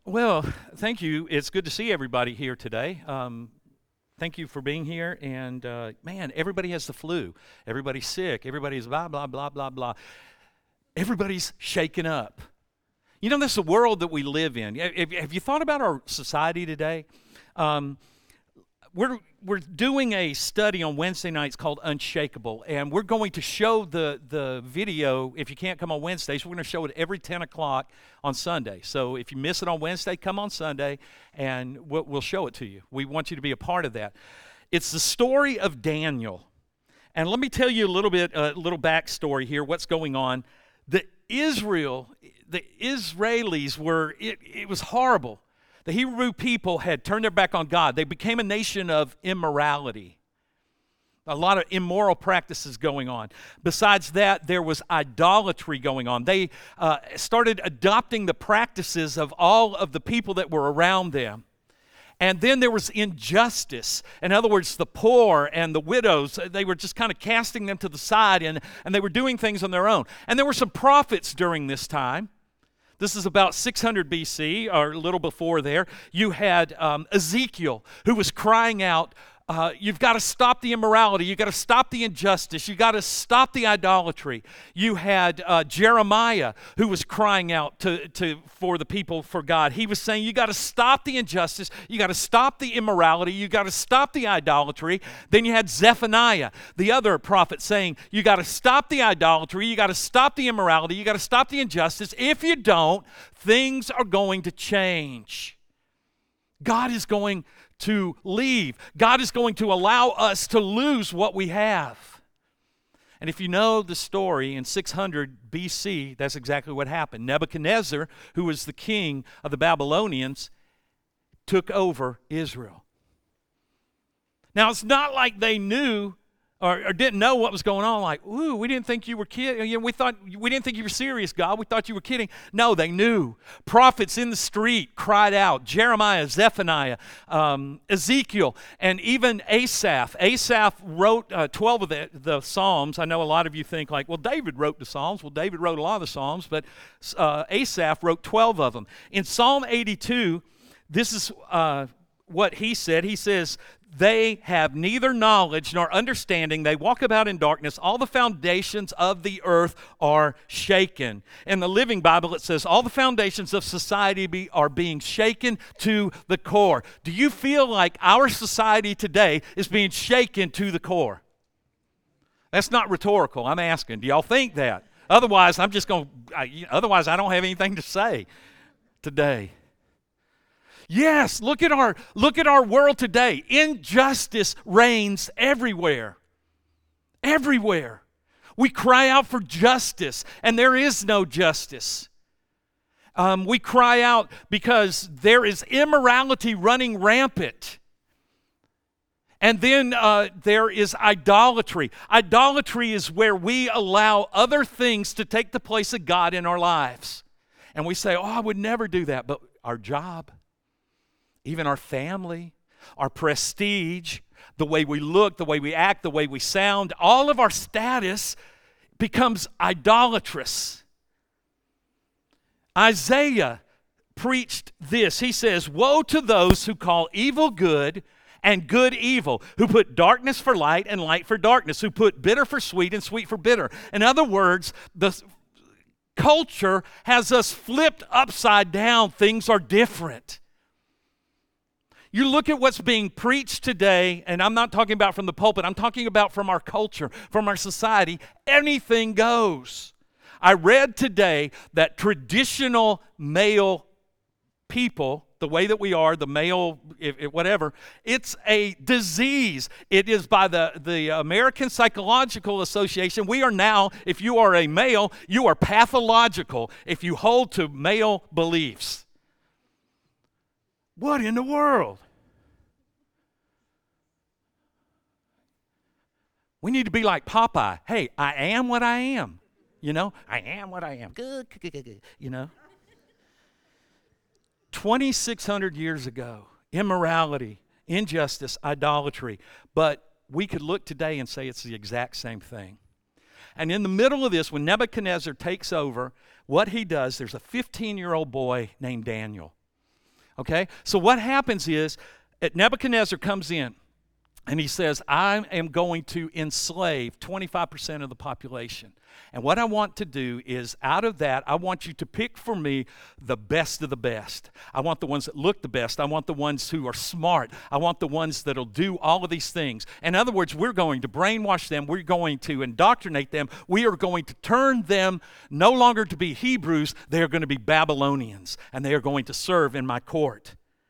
Well, thank you. It's good to see everybody here today. Thank you for being here. And man, everybody has the flu. Everybody's sick. Everybody's blah, blah, blah, blah, blah. Everybody's shaken up. You know, this is the world that we live in. Have you thought about our society today? Um, we're doing a study on Wednesday nights called Unshakable, and we're going to show the video. If you can't come on Wednesdays, we're going to show it every 10 o'clock on Sunday. So if you miss it on Wednesday, come on Sunday, and we'll show it to you. We want you to be a part of that. It's the story of Daniel. And let me tell you a little backstory here, what's going on. The Israelis were, it was horrible. The Hebrew people had turned their back on God. They became a nation of immorality. A lot of immoral practices going on. Besides that, there was idolatry going on. They started adopting the practices of all of the people that were around them. And then there was injustice. In other words, the poor and the widows, they were just kind of casting them to the side, and they were doing things on their own. And there were some prophets during this time. This is about 600 BC, or a little before there. You had Ezekiel, who was crying out, you've got to stop the immorality. You've got to stop the injustice. You've got to stop the idolatry. You had Jeremiah, who was crying out for the people, for God. He was saying, you got to stop the injustice. You got to stop the immorality. You got to stop the idolatry. Then you had Zephaniah, the other prophet, saying, you got to stop the idolatry. You got to stop the immorality. You got to stop the injustice. If you don't, things are going to change. God is going to leave. God is going to allow us to lose what we have. And if you know the story, in 600 BC, that's exactly what happened. Nebuchadnezzar, who was the king of the Babylonians, took over Israel. Now, it's not like they knew or didn't know what was going on, like, ooh, we didn't think you were kidding. We didn't think you were serious, God. We thought you were kidding. No, they knew. Prophets in the street cried out. Jeremiah, Zephaniah, Ezekiel, and even Asaph. Asaph wrote 12 of the Psalms. I know a lot of you think like, well, David wrote the Psalms. Well, David wrote a lot of the Psalms, but Asaph wrote 12 of them. In Psalm 82, this is what he said. He says, they have neither knowledge nor understanding. They walk about in darkness. All the foundations of the earth are shaken. In the Living Bible, it says, all the foundations of society are being shaken to the core. Do you feel like our society today is being shaken to the core? That's not rhetorical. I'm asking. Do y'all think that? Otherwise, otherwise I don't have anything to say today. Yes, look at our world today. Injustice reigns everywhere. Everywhere. We cry out for justice, and there is no justice. We cry out because there is immorality running rampant. And then there is idolatry. Idolatry is where we allow other things to take the place of God in our lives. And we say, oh, I would never do that. But our job, even our family, our prestige, the way we look, the way we act, the way we sound, all of our status becomes idolatrous. Isaiah preached this. He says, woe to those who call evil good and good evil, who put darkness for light and light for darkness, who put bitter for sweet and sweet for bitter. In other words, the culture has us flipped upside down. Things are different. You look at what's being preached today, and I'm not talking about from the pulpit, I'm talking about from our culture, from our society. Anything goes. I read today that traditional male people, the way that we are, the male, whatever, it's a disease. It is by the American Psychological Association. We are now, if you are a male, you are pathological if you hold to male beliefs. What in the world? We need to be like Popeye. Hey, I am what I am. You know, I am what I am. Good. You know. 2,600 years ago, immorality, injustice, idolatry. But we could look today and say it's the exact same thing. And in the middle of this, when Nebuchadnezzar takes over, what he does, there's a 15-year-old boy named Daniel. Okay? So what happens is, Nebuchadnezzar comes in, and he says, I am going to enslave 25% of the population. And what I want to do is, out of that, I want you to pick for me the best of the best. I want the ones that look the best. I want the ones who are smart. I want the ones that'll do all of these things. In other words, we're going to brainwash them. We're going to indoctrinate them. We are going to turn them no longer to be Hebrews. They are going to be Babylonians, and they are going to serve in my court.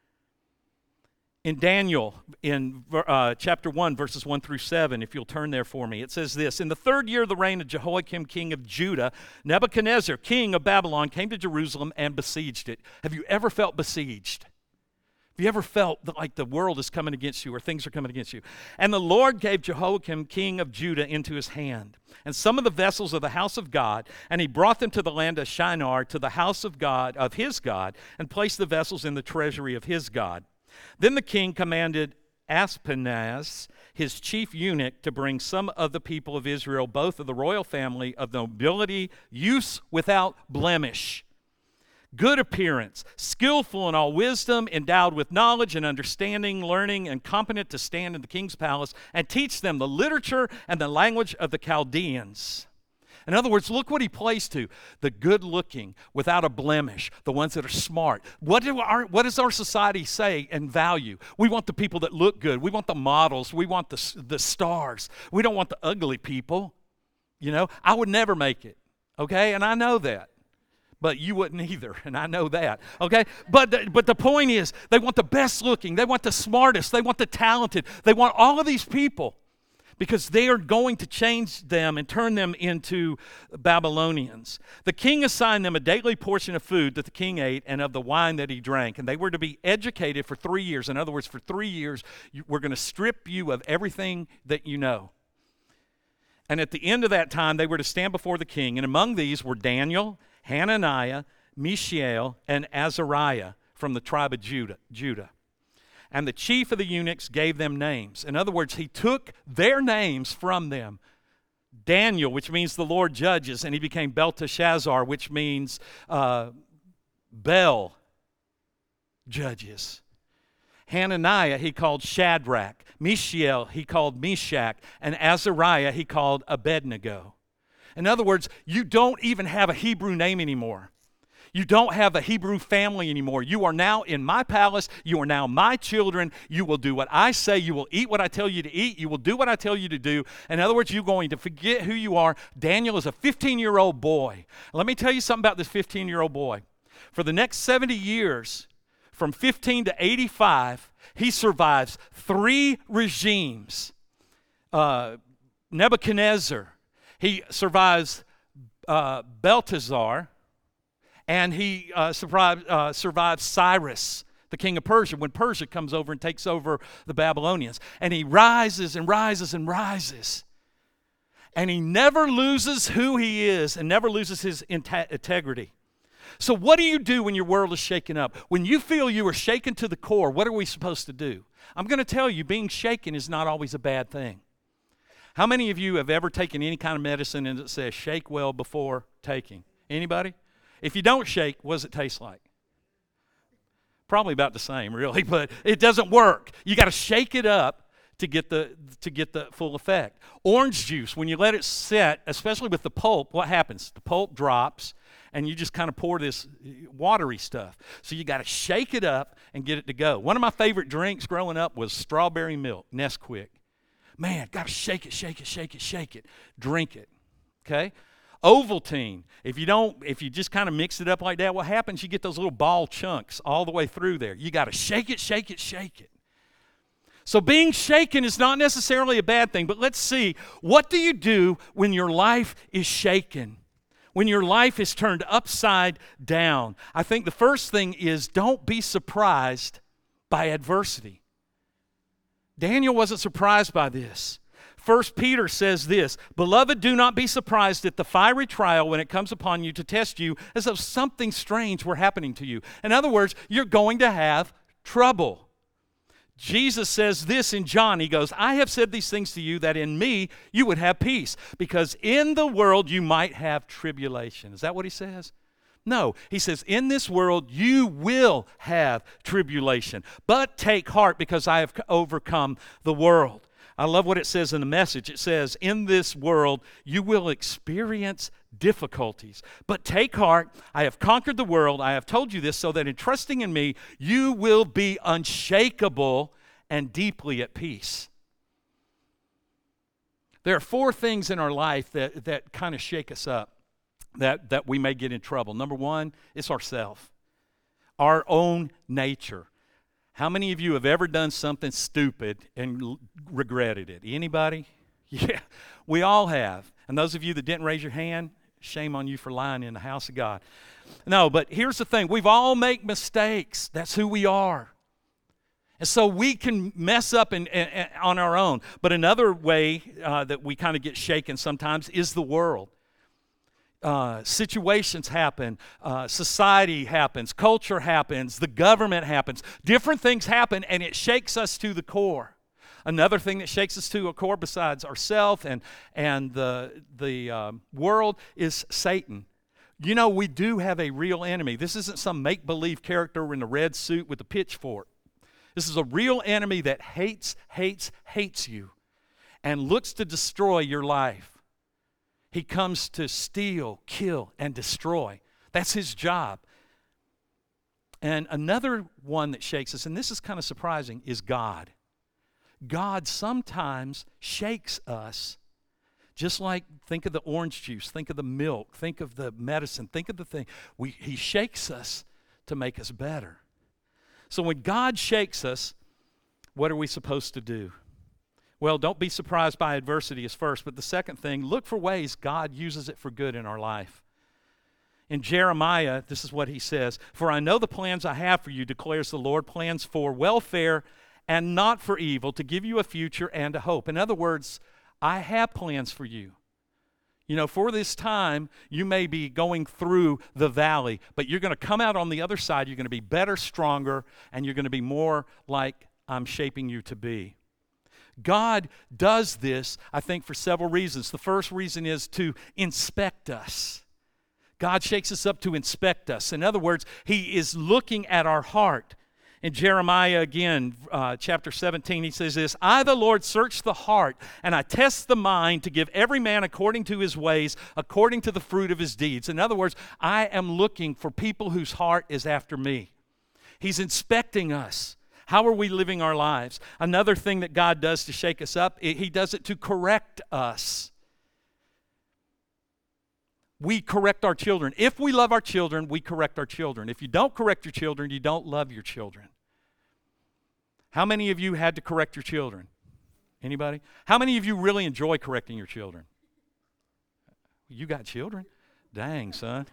In Daniel, in chapter 1, verses 1 through 7, if you'll turn there for me, it says this: In the 3rd year of the reign of Jehoiakim, king of Judah, Nebuchadnezzar, king of Babylon, came to Jerusalem and besieged it. Have you ever felt besieged? Have you ever felt that like the world is coming against you or things are coming against you? And the Lord gave Jehoiakim, king of Judah, into his hand, and some of the vessels of the house of God, and he brought them to the land of Shinar, to the house of God, of his God, and placed the vessels in the treasury of his God. Then the king commanded Aspenaz, his chief eunuch, to bring some of the people of Israel, both of the royal family, of nobility, use without blemish, good appearance, skillful in all wisdom, endowed with knowledge and understanding, learning, and competent to stand in the king's palace, and teach them the literature and the language of the Chaldeans. In other words, look what he plays to: the good-looking, without a blemish, the ones that are smart. What does our society say and value? We want the people that look good. We want the models. We want the stars. We don't want the ugly people. You know, I would never make it, okay? And I know that. But you wouldn't either, and I know that, okay? But the point is, they want the best-looking. They want the smartest. They want the talented. They want all of these people, because they are going to change them and turn them into Babylonians. The king assigned them a daily portion of food that the king ate and of the wine that he drank, and they were to be educated for 3 years. In other words, for 3 years, we're going to strip you of everything that you know. And at the end of that time, they were to stand before the king, and among these were Daniel, Hananiah, Mishael, and Azariah from the tribe of Judah. And the chief of the eunuchs gave them names. In other words, he took their names from them. Daniel, which means the Lord judges, and he became Belteshazzar, which means Bel judges. Hananiah he called Shadrach. Mishael he called Meshach. And Azariah he called Abednego. In other words, you don't even have a Hebrew name anymore. You don't have a Hebrew family anymore. You are now in my palace. You are now my children. You will do what I say. You will eat what I tell you to eat. You will do what I tell you to do. In other words, you're going to forget who you are. Daniel is a 15-year-old boy. Let me tell you something about this 15-year-old boy. For the next 70 years, from 15 to 85, he survives 3 regimes. Nebuchadnezzar. He survives Belteshazzar. And he survives Cyrus, the king of Persia, when Persia comes over and takes over the Babylonians. And he rises and rises and rises. And he never loses who he is and never loses his integrity. So what do you do when your world is shaken up? When you feel you are shaken to the core, what are we supposed to do? I'm going to tell you, being shaken is not always a bad thing. How many of you have ever taken any kind of medicine and it says shake well before taking? Anybody? If you don't shake, what does it taste like? Probably about the same, really, but it doesn't work. You got to shake it up to get the full effect. Orange juice, when you let it set, especially with the pulp, what happens? The pulp drops, and you just kind of pour this watery stuff. So you got to shake it up and get it to go. One of my favorite drinks growing up was strawberry milk, Nesquik. Man, got to shake it, shake it, shake it, shake it. Drink it, okay? Ovaltine, if you just kind of mix it up like that, what happens? You get those little ball chunks all the way through there. You got to shake it, shake it, shake it. So being shaken is not necessarily a bad thing, but let's see, what do you do when your life is shaken? When your life is turned upside down? I think the first thing is, don't be surprised by adversity. Daniel wasn't surprised by this. 1 Peter says this: Beloved, do not be surprised at the fiery trial when it comes upon you to test you as though something strange were happening to you. In other words, you're going to have trouble. Jesus says this in John. He goes, I have said these things to you that in me you would have peace, because in the world you might have tribulation. Is that what he says? No, he says, in this world you will have tribulation, but take heart because I have overcome the world. I love what it says in the Message. It says, in this world you will experience difficulties, but take heart, I have conquered the world. I have told you this so that in trusting in me, you will be unshakable and deeply at peace. There are 4 things in our life that kind of shake us up, that we may get in trouble. Number 1, it's ourself, our own nature. How many of you have ever done something stupid and regretted it? Anybody? Yeah, we all have. And those of you that didn't raise your hand, shame on you for lying in the house of God. No, but here's the thing. We've all made mistakes. That's who we are. And so we can mess up on our own. But another way that we kind of get shaken sometimes is the world. Situations happen, society happens, culture happens, the government happens. Different things happen, and it shakes us to the core. Another thing that shakes us to a core besides ourselves and the world is Satan. You know, we do have a real enemy. This isn't some make-believe character in a red suit with a pitchfork. This is a real enemy that hates you and looks to destroy your life. He comes to steal, kill, and destroy. That's his job. And another one that shakes us, and this is kind of surprising, is God. God sometimes shakes us, just like think of the orange juice, think of the milk, think of the medicine, think of the thing. He shakes us to make us better. So when God shakes us, what are we supposed to do? Well, don't be surprised by adversity as first, but the second thing, look for ways God uses it for good in our life. In Jeremiah, this is what he says, "For I know the plans I have for you, declares the Lord, plans for welfare and not for evil, to give you a future and a hope." In other words, I have plans for you. You know, for this time, you may be going through the valley, but you're going to come out on the other side. You're going to be better, stronger, and you're going to be more like I'm shaping you to be. God does this, I think, for several reasons. The first reason is to inspect us. God shakes us up to inspect us. In other words, he is looking at our heart. In Jeremiah again, chapter 17, he says this, "I, the Lord, search the heart, and I test the mind to give every man according to his ways, according to the fruit of his deeds." In other words, I am looking for people whose heart is after me. He's inspecting us. How are we living our lives? Another thing that God does to shake us up, he does it to correct us. We correct our children. If we love our children, we correct our children. If you don't correct your children, you don't love your children. How many of you had to correct your children? Anybody? How many of you really enjoy correcting your children? You got children? Dang, son.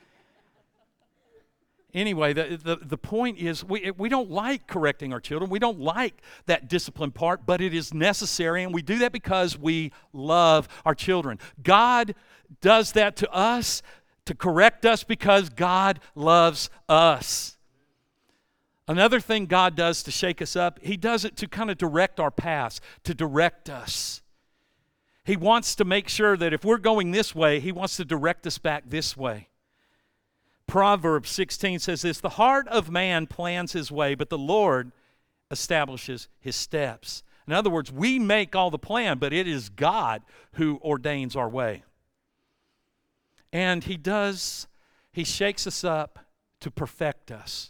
Anyway, the point is we don't like correcting our children. We don't like that discipline part, but it is necessary, and we do that because we love our children. God does that to us, to correct us, because God loves us. Another thing God does to shake us up, he does it to kind of direct our paths, to direct us. He wants to make sure that if we're going this way, he wants to direct us back this way. Proverbs 16 says this, "The heart of man plans his way, but the Lord establishes his steps." In other words, we make all the plan, but it is God who ordains our way. And he shakes us up to perfect us.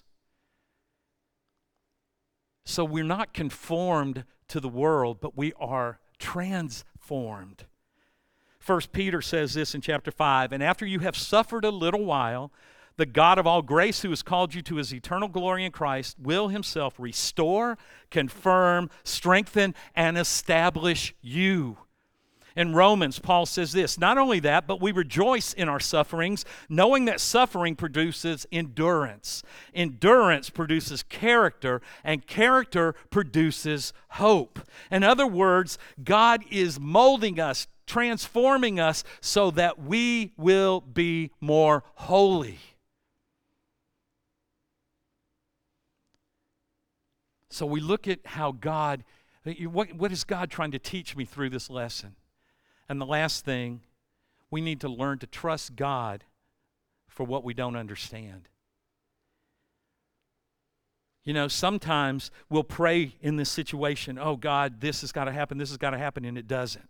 So we're not conformed to the world, but we are transformed. 1 Peter says this in chapter 5, "And after you have suffered a little while, the God of all grace, who has called you to his eternal glory in Christ, will himself restore, confirm, strengthen, and establish you." In Romans, Paul says this, "Not only that, but we rejoice in our sufferings, knowing that suffering produces endurance. Endurance produces character, and character produces hope." In other words, God is molding us, transforming us so that we will be more holy. So we look at how God, what is God trying to teach me through this lesson? And the last thing, we need to learn to trust God for what we don't understand. You know, sometimes we'll pray in this situation, oh God, this has got to happen, and it doesn't.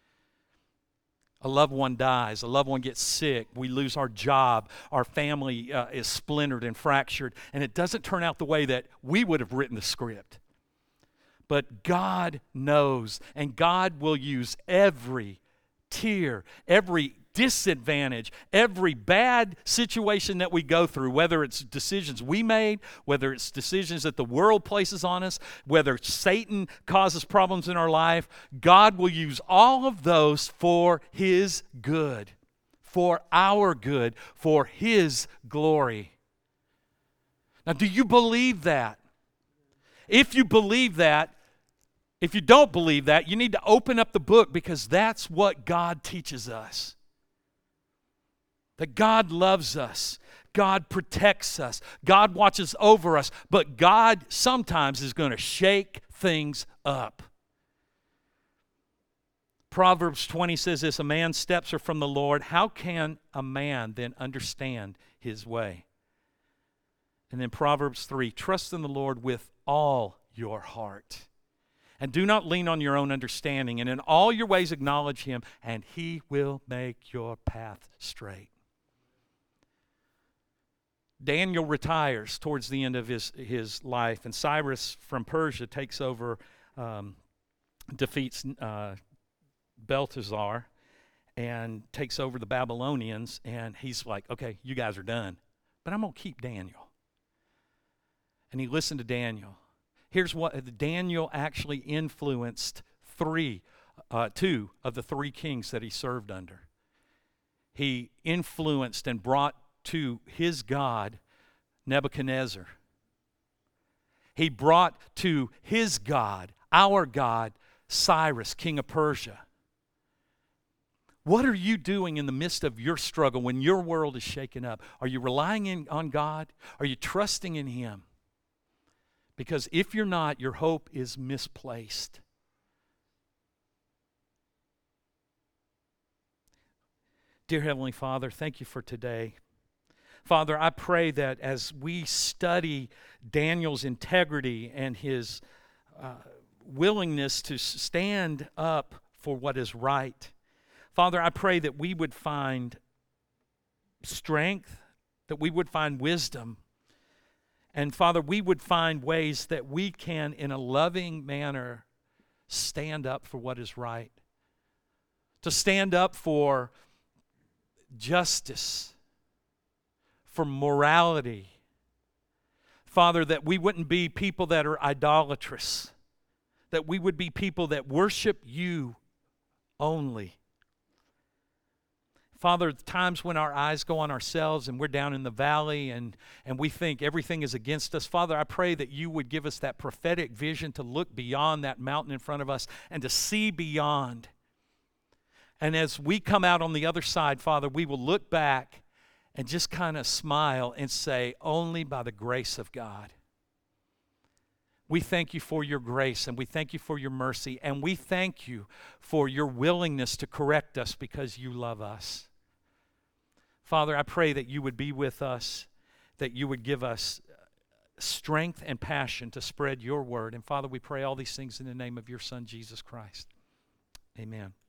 A loved one dies, a loved one gets sick, we lose our job, our family is splintered and fractured, and it doesn't turn out the way that we would have written the script. But God knows, and God will use every tear, every disadvantage, every bad situation that we go through, whether it's decisions we made, whether it's decisions that the world places on us, whether Satan causes problems in our life, God will use all of those for His good, for our good, for His glory. Now, do you believe that? If you believe that, if you don't believe that, you need to open up the book, because that's what God teaches us. That God loves us, God protects us, God watches over us, but God sometimes is going to shake things up. Proverbs 20 says this, a man's steps are from the Lord. How can a man then understand his way? And then Proverbs 3, trust in the Lord with all your heart. And do not lean on your own understanding. And in all your ways acknowledge Him, and He will make your path straight. Daniel retires towards the end of his life, and Cyrus from Persia takes over, defeats Belteshazzar, and takes over the Babylonians, and he's like, okay, you guys are done, but I'm going to keep Daniel. And he listened to Daniel. Here's what Daniel actually influenced two of the three kings that he served under. He influenced and brought to his God Nebuchadnezzar. He brought to his God, our God, Cyrus, king of Persia. What are you doing in the midst of your struggle when your world is shaken up? Are you relying on God? Are you trusting in Him? Because if you're not, your hope is misplaced. Dear Heavenly Father, thank you for today. Father, I pray that as we study Daniel's integrity and his willingness to stand up for what is right, Father, I pray that we would find strength, that we would find wisdom, and Father, we would find ways that we can, in a loving manner, stand up for what is right, to stand up for justice, for morality. Father, that we wouldn't be people that are idolatrous, that we would be people that worship You only. Father, the times when our eyes go on ourselves and we're down in the valley and we think everything is against us, Father, I pray that You would give us that prophetic vision to look beyond that mountain in front of us and to see beyond. And as we come out on the other side, Father, we will look back and just kind of smile and say, only by the grace of God. We thank You for Your grace, and we thank You for Your mercy, and we thank You for Your willingness to correct us because You love us. Father, I pray that You would be with us, that You would give us strength and passion to spread Your word. And Father, we pray all these things in the name of Your Son, Jesus Christ. Amen.